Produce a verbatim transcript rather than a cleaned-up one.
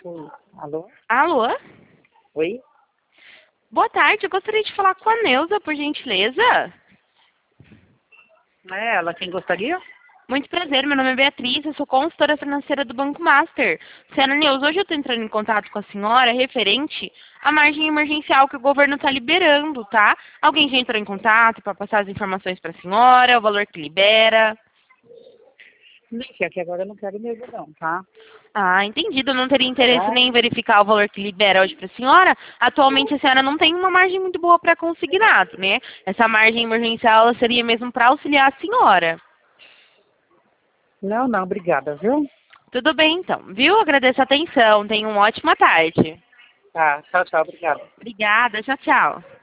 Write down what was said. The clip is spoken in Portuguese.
Oi. Alô? Alô? Oi? Boa tarde, eu gostaria de falar com a Neuza, por gentileza. É ela quem gostaria? Muito prazer, meu nome é Beatriz, eu sou consultora financeira do Banco Master. Senhora Neuza, hoje eu estou entrando em contato com a senhora referente à margem emergencial que o governo está liberando, tá? Alguém já entrou em contato para passar as informações para a senhora, o valor que libera? Deixa que agora eu não quero mesmo não, tá? Ah, entendido. Eu não teria interesse Tá? nem em verificar o valor que libera hoje para a senhora. Atualmente a senhora não tem uma margem muito boa para consignado, né? Essa margem emergencial ela seria mesmo para auxiliar a senhora. Não, não, obrigada, viu? Tudo bem, então. Viu? Agradeço a atenção. Tenha uma ótima tarde. Tá, tchau, tchau, obrigada. Obrigada. Tchau, tchau.